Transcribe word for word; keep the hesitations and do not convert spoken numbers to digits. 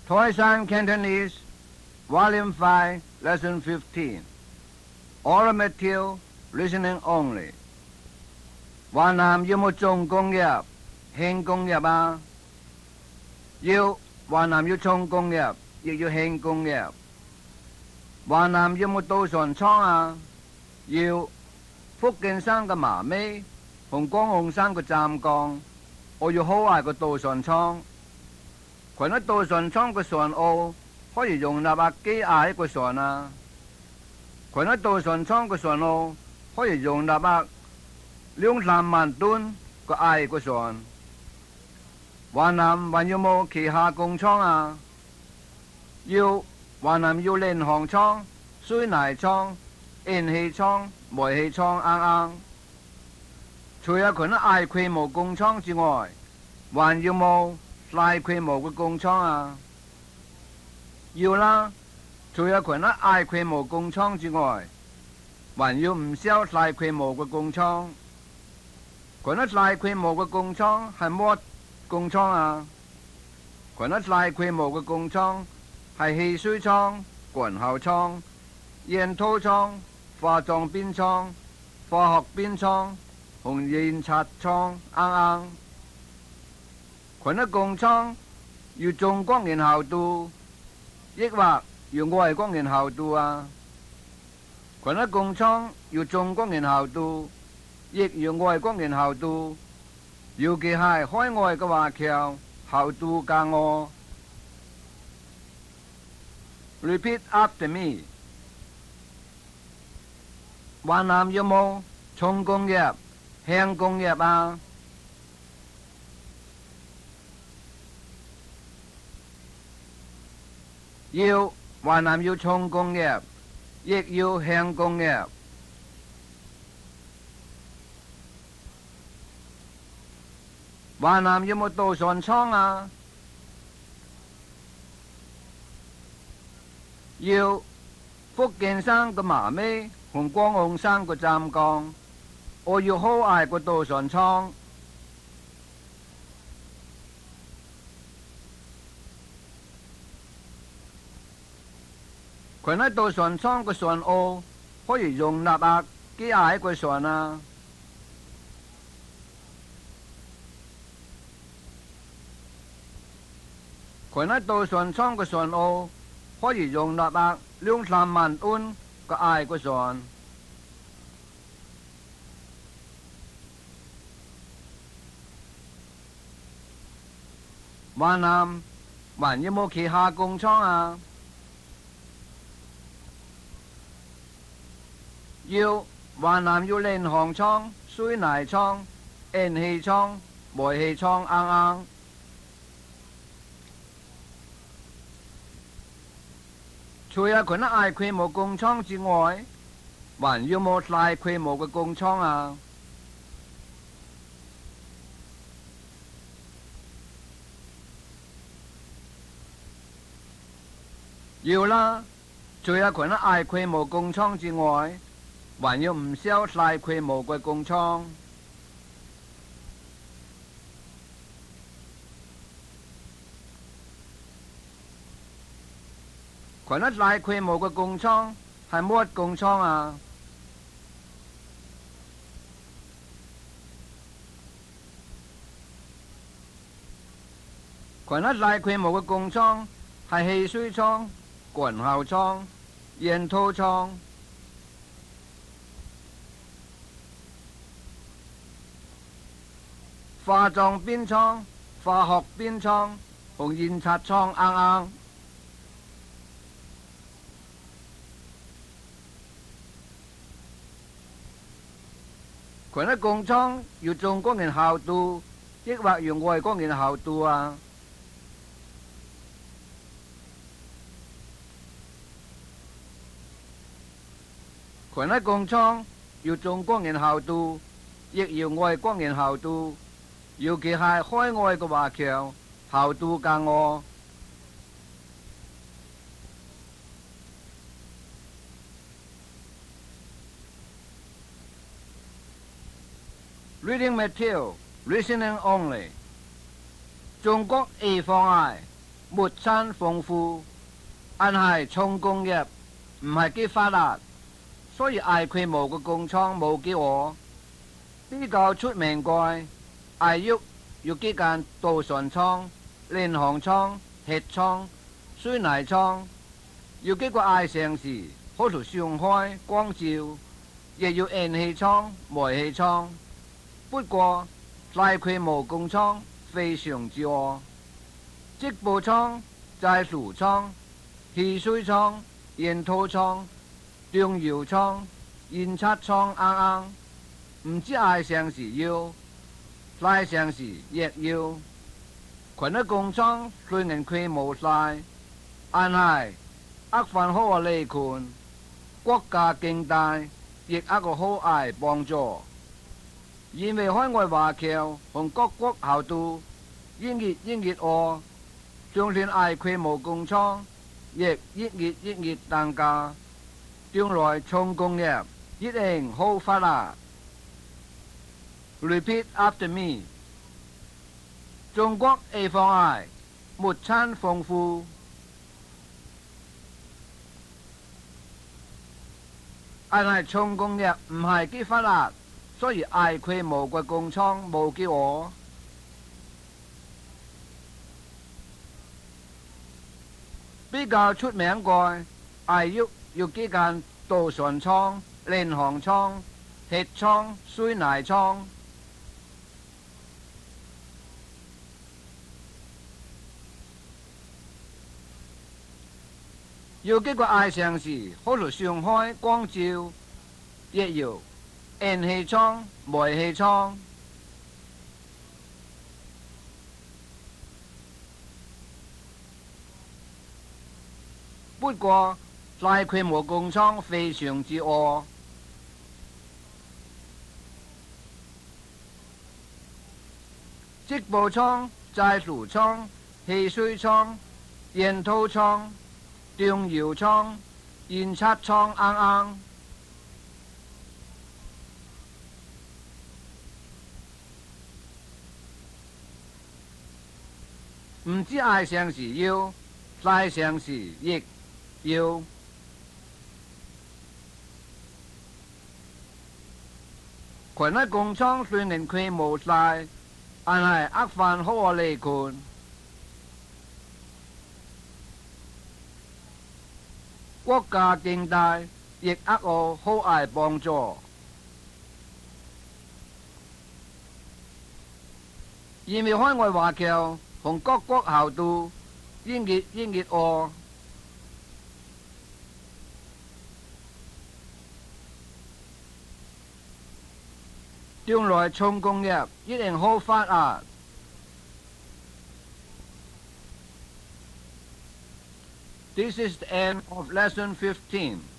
Toisan Cantonese, Volume five, Lesson fifteen. Oral material, listening only. 華南要冇重工業、輕工業啊？要，華南要重工業，亦要輕工業。華南要冇稻船廠啊？要，福建省嘅麻尾同江紅省嘅湛江，我要好大個稻船廠。佢喺稻船廠嘅船塢可以容納百幾廿個船啊！佢喺稻船廠嘅船塢可以容納百兩三萬噸個矮個船。華南還要冇旗下工廠啊？要，華南要煉鋼廠、水泥廠、燃氣廠、煤氣廠啱啱。除咗佢啲大規模工廠之外，還要冇大規模嘅工廠啊？要啦，除咗佢啲大規模工廠之外，還要唔少大規模嘅工廠。佢啲大規模嘅工廠係乜工廠啊？佢啲大規模嘅工廠係汽水廠、滾喉廠、煙土廠、化妝品廠、化學品廠同印刷廠啱啱。佢啲工廠要中國人效度，抑或要外國人效度啊？佢啲工廠要中國人效度，亦要外國人效度，尤其係海外嘅華僑效度更我。Repeat after me。華南有冇重工業、輕工業啊？要，華南要重工業，亦要輕工業。華南有冇稻船廠啊？要，福建省嘅麻尾同江紅省嘅湛江，我要好大個稻船廠。佢喺稻船廠嘅船塢可以容納百幾廿個船啊？佢喺稻船廠嘅船塢可以容納百兩三萬噸嘅矮個船。華南還有冇旗下工廠啊？要，華南要煉鋼廠、水泥廠、燃氣廠、煤氣廠啱啱。除咗佢啲大規模工廠之外，還要冇大規模嘅工廠啊？要啦，除咗佢啲大規模工廠之外，還有唔少大規模嘅工廠。佢啲大規模嘅工廠係乜工廠啊？佢啲大規模嘅工廠係汽水廠、滾喉廠、煙土廠。化妝品廠、化學品廠同印刷廠啱啱。佢啲工廠要中國人效度，抑或要外國人效度啊？佢啲工廠要中國人效度，亦要外國人效度，尤其係海外嘅華僑效度更我。Reading material, listening only. 中國 A 方案物產豐富，但係重工業唔係幾發達，所以大規模嘅工廠冇幾多。比較出名嘅係有有幾間造船廠、煉鋼廠、鐵廠、水泥廠，有幾個大城市，好似上海、廣州，亦有燃氣廠、煤氣廠。不過大規模工廠非常之多，織布廠、製樹廠、汽水廠、煙土廠、醬油廠、印刷廠啱啱，唔止大城市有，大城市亦有。群啲工廠雖然規模大，但係一份好嘅利潤，國家經濟亦一個好大幫助。因為海外華僑同各國校都越越越越多，就算大規模工廠亦越越越越增加，將來重工業一定好發達。Repeat after me。中國地方大，物產豐富，但係重工業唔係幾發達，所以大規模嘅工廠冇幾多。比較出名嘅係有有幾間造船廠、煉鋼廠、鐵廠、水泥廠。有幾個大城市，好似上海、廣州，亦有燃氣廠、煤氣廠。不過大規模工廠非常之多，織布廠、製樹廠、汽水廠、煙土廠、醬油廠、印刷廠啱啱。唔止大城市有，大城市亦有。群啲工廠雖然規模大，但係一份好嘅利潤。國家經濟亦一個好大幫助。因為海外華僑同各國校都越越越越多，將來重工業一定好發達。This is the end of lesson fifteen.